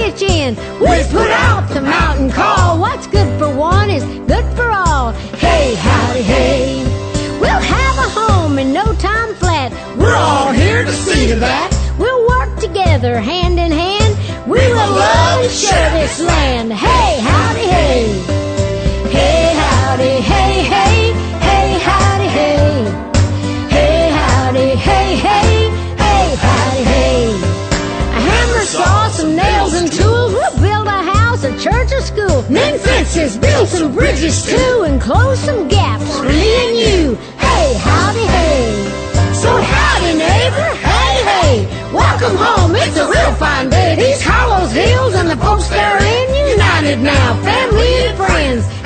pitch in. We put out the mountain call. What's good for one is good for all. Hey, howdy, hey. We'll have a home in no time flat. We're all here to see to that. We'll work together hand in hand. We will love to share this land. Hey, howdy, hey. Hey, howdy, hey, hey. Hey, howdy, hey. Hey, howdy, hey, hey. Hey, howdy, hey. A hammer, saw, some nails and tools. We'll build a house, a church, a school. Mend fences, build some bridges too, and close some gaps for me and you. Hey, howdy, hey. So howdy, neighbor. Hey, hey. Welcome home. It's a real fine day. These Hollows Hills and the folks therein united now, family and friends.